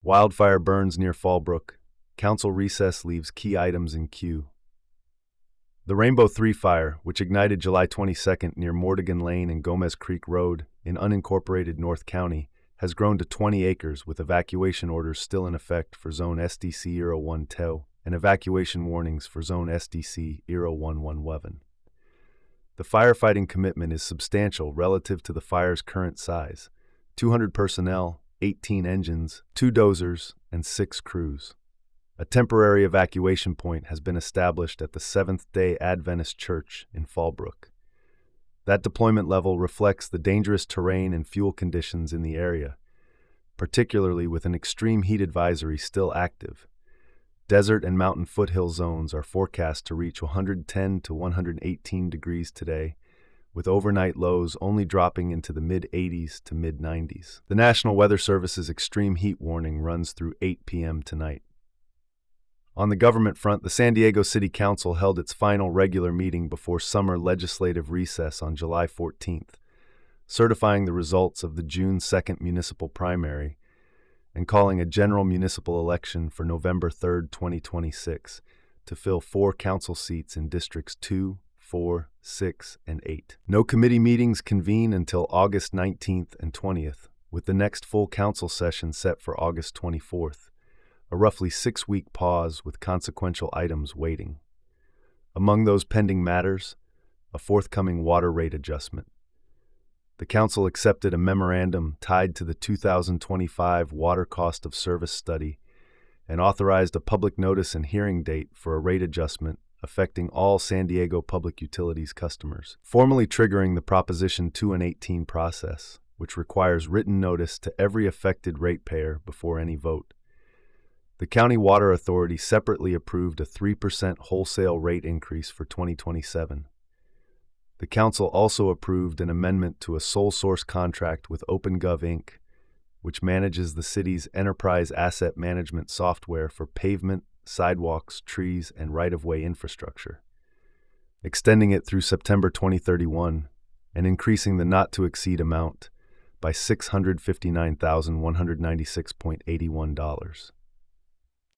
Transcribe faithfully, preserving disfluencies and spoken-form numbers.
Wildfire burns near Fallbrook. Council recess leaves key items in queue. The Rainbow three fire, which ignited July twenty-second near Mordigan Lane and Gomez Creek Road in unincorporated North County, has grown to twenty acres with evacuation orders still in effect for Zone S D C zero one two and evacuation warnings for Zone S D C zero one one eleven. The firefighting commitment is substantial relative to the fire's current size: two hundred personnel, eighteen engines, two dozers, and six crews. A temporary evacuation point has been established at the Seventh-day Adventist Church in Fallbrook. That deployment level reflects the dangerous terrain and fuel conditions in the area, particularly with an extreme heat advisory still active. Desert and mountain foothill zones are forecast to reach one hundred ten to one hundred eighteen degrees today, with overnight lows only dropping into the mid eighties to mid nineties. The National Weather Service's extreme heat warning runs through eight p m tonight. On the government front, the San Diego City Council held its final regular meeting before summer legislative recess on July fourteenth, certifying the results of the June second municipal primary and calling a general municipal election for November third, twenty twenty-six, to fill four council seats in districts two, four, six, and eight. No committee meetings convene until August nineteenth and twentieth, with the next full council session set for August twenty-fourth. A roughly six-week pause with consequential items waiting. Among those pending matters, a forthcoming water rate adjustment. The Council accepted a memorandum tied to the two thousand twenty-five Water Cost of Service Study and authorized a public notice and hearing date for a rate adjustment affecting all San Diego Public Utilities customers, formally triggering the Proposition two and eighteen process, which requires written notice to every affected ratepayer before any vote. The County Water Authority separately approved a three percent wholesale rate increase for twenty twenty-seven. The Council also approved an amendment to a sole source contract with OpenGov Incorporated, which manages the city's enterprise asset management software for pavement, sidewalks, trees, and right-of-way infrastructure, extending it through September twenty thirty-one and increasing the not-to-exceed amount by six hundred fifty-nine thousand one hundred ninety-six dollars and eighty-one cents.